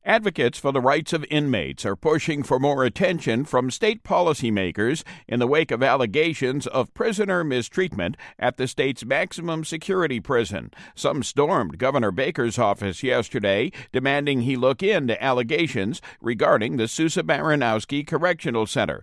Advocates for the rights of inmates are pushing for more attention from state policymakers in the wake of allegations of prisoner mistreatment at the state's maximum security prison. Some stormed Governor Baker's office yesterday, demanding he look into allegations regarding the Sousa Baranowski Correctional Center.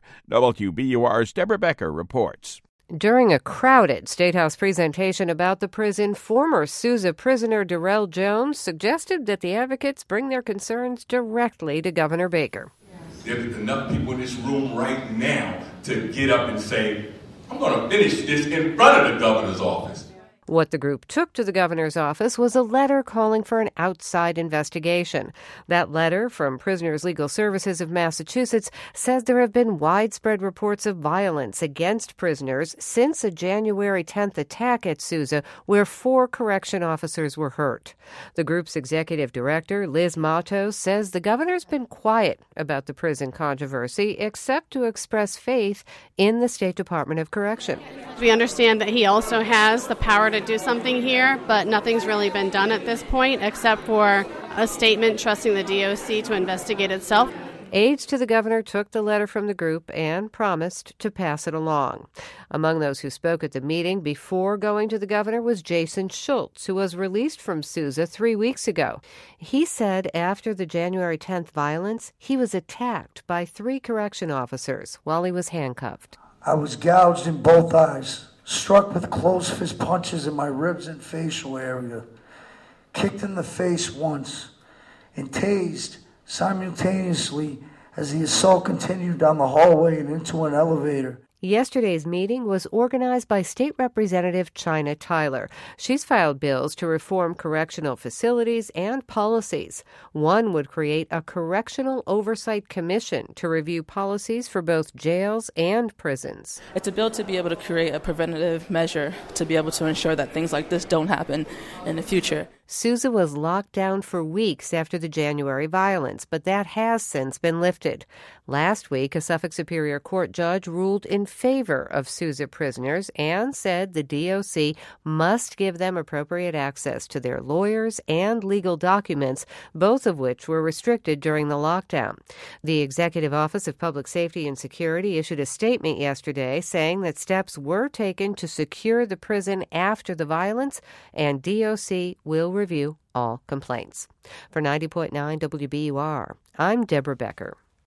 WBUR's Deborah Becker reports. During a crowded State House presentation about the prison, former Sousa prisoner Darrell Jones suggested that the advocates bring their concerns directly to Governor Baker. There's enough people in this room right now to get up and say, I'm going to finish this in front of the governor's office. What the group took to the governor's office was a letter calling for an outside investigation. That letter from Prisoners' Legal Services of Massachusetts says there have been widespread reports of violence against prisoners since a January 10th attack at Sousa, where 4 correction officers were hurt. The group's executive director, Liz Matos, says the governor's been quiet about the prison controversy, except to express faith in the State Department of Correction. We understand that he also has the power to do something here, but nothing's really been done at this point except for a statement trusting the DOC to investigate itself. Aides to the governor took the letter from the group and promised to pass it along. Among those who spoke at the meeting before going to the governor was Jason Schultz, who was released from Sousa 3 weeks ago. He said after the January 10th violence, he was attacked by 3 correction officers while he was handcuffed. I was gouged in both eyes, struck with closed fist punches in my ribs and facial area, kicked in the face once, and tased simultaneously as the assault continued down the hallway and into an elevator. Yesterday's meeting was organized by State Representative China Tyler. She's filed bills to reform correctional facilities and policies. One would create a correctional oversight commission to review policies for both jails and prisons. It's a bill to be able to create a preventative measure to be able to ensure that things like this don't happen in the future. Sousa was locked down for weeks after the January violence, but that has since been lifted. Last week, a Suffolk Superior Court judge ruled in favor of Sousa prisoners and said the DOC must give them appropriate access to their lawyers and legal documents, both of which were restricted during the lockdown. The Executive Office of Public Safety and Security issued a statement yesterday saying that steps were taken to secure the prison after the violence, and DOC will review all complaints. For 90.9 WBUR, I'm Deborah Becker.